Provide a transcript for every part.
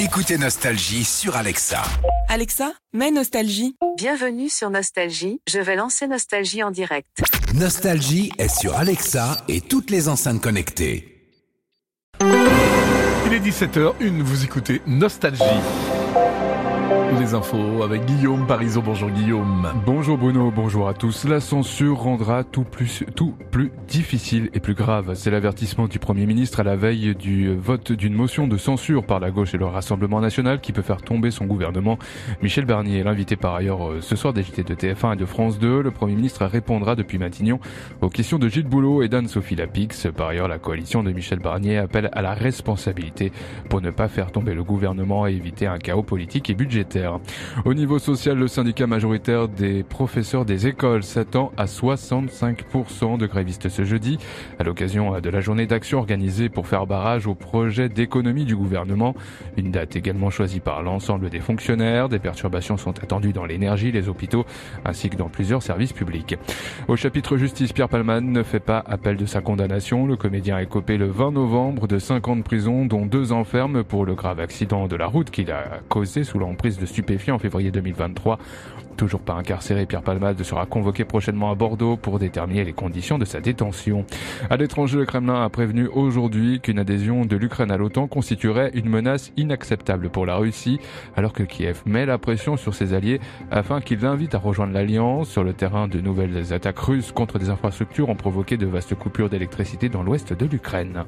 Écoutez Nostalgie sur Alexa. Alexa, mets Nostalgie. Bienvenue sur Nostalgie, je vais lancer Nostalgie en direct. Nostalgie est sur Alexa et toutes les enceintes connectées. Il est 17h01, vous écoutez Nostalgie. Les infos avec Guillaume Parisot. Bonjour Guillaume. Bonjour Bruno, bonjour à tous. La censure rendra tout plus difficile et plus grave. C'est l'avertissement du Premier ministre à la veille du vote d'une motion de censure par la gauche et le Rassemblement national qui peut faire tomber son gouvernement. Michel Barnier est l'invité par ailleurs ce soir des JT de TF1 et de France 2. Le Premier ministre répondra depuis Matignon aux questions de Gilles Boulot et d'Anne-Sophie Lapix. Par ailleurs, la coalition de Michel Barnier appelle à la responsabilité pour ne pas faire tomber le gouvernement et éviter un chaos politique et budgétaire. Au niveau social, le syndicat majoritaire des professeurs des écoles s'attend à 65% de grévistes ce jeudi, à l'occasion de la journée d'action organisée pour faire barrage au projet d'économie du gouvernement. Une date également choisie par l'ensemble des fonctionnaires. Des perturbations sont attendues dans l'énergie, les hôpitaux, ainsi que dans plusieurs services publics. Au chapitre justice, Pierre Palmade ne fait pas appel de sa condamnation. Le comédien est copé le 20 novembre de 5 ans de prison, dont 2 ans ferme pour le grave accident de la route qu'il a causé sous l'emprise de stupéfiants en février 2023. Toujours pas incarcéré, Pierre Palmade sera convoqué prochainement à Bordeaux pour déterminer les conditions de sa détention. À l'étranger, le Kremlin a prévenu aujourd'hui qu'une adhésion de l'Ukraine à l'OTAN constituerait une menace inacceptable pour la Russie, alors que Kiev met la pression sur ses alliés afin qu'ils l'invitent à rejoindre l'Alliance. Sur le terrain, de nouvelles attaques russes contre des infrastructures ont provoqué de vastes coupures d'électricité dans l'ouest de l'Ukraine.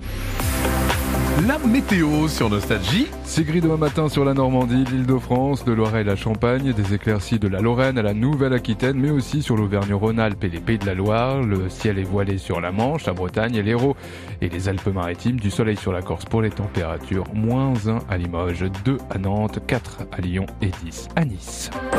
La météo sur Nostalgie. C'est gris demain matin sur la Normandie, l'Île-de-France, de Loiret et la Champagne, des éclaircies de la Lorraine à la Nouvelle-Aquitaine, mais aussi sur l'Auvergne-Rhône-Alpes et les Pays de la Loire. Le ciel est voilé sur la Manche, la Bretagne et l'Hérault et les Alpes-Maritimes. Du soleil sur la Corse pour les températures, -1 à Limoges, 2 à Nantes, 4 à Lyon et 10 à Nice.